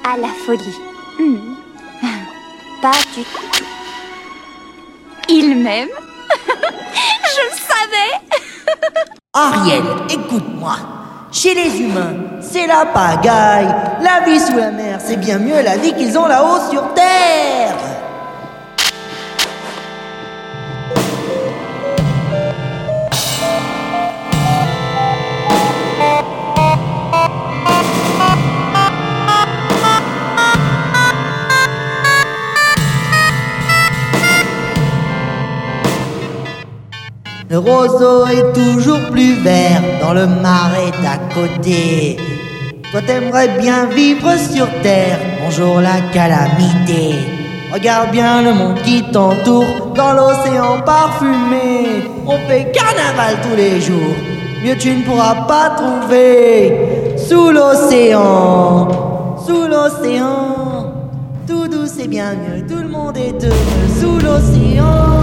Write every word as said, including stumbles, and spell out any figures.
à la folie. Hmm. Pas du tout. Il m'aime. Je le savais. Ariel, écoute-moi. Chez les humains, c'est la pagaille. La vie sous la mer, c'est bien mieux la vie qu'ils ont là-haut sur Terre. Le roseau est toujours plus vert dans le marais d'à côté. Toi t'aimerais bien vivre sur terre, bonjour la calamité. Regarde bien le monde qui t'entoure dans l'océan parfumé. On fait carnaval tous les jours, mieux tu ne pourras pas trouver. Sous l'océan, sous l'océan, tout doux c'est bien mieux, tout le monde est heureux sous l'océan.